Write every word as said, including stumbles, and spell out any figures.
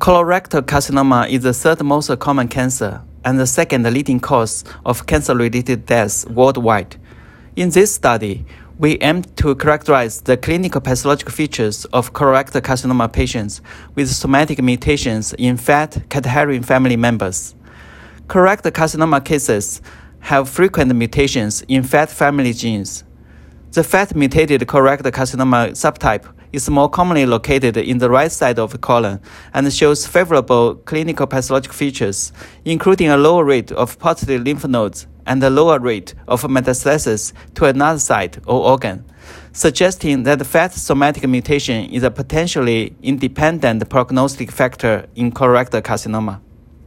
Colorectal carcinoma is the third most common cancer and the second leading cause of cancer-related deaths worldwide. In this study, we aim to characterize the clinical pathological features of colorectal carcinoma patients with somatic mutations in F A T category family members. Colorectal carcinoma cases have frequent mutations in F A T family genes. The F A T-mutated colorectal carcinoma subtype is more commonly located in the right side of the colon and shows favorable clinical pathologic features, including a lower rate of positive lymph nodes and a lower rate of metastasis to another site or organ, suggesting that the F A T somatic mutation is a potentially independent prognostic factor in colorectal carcinoma.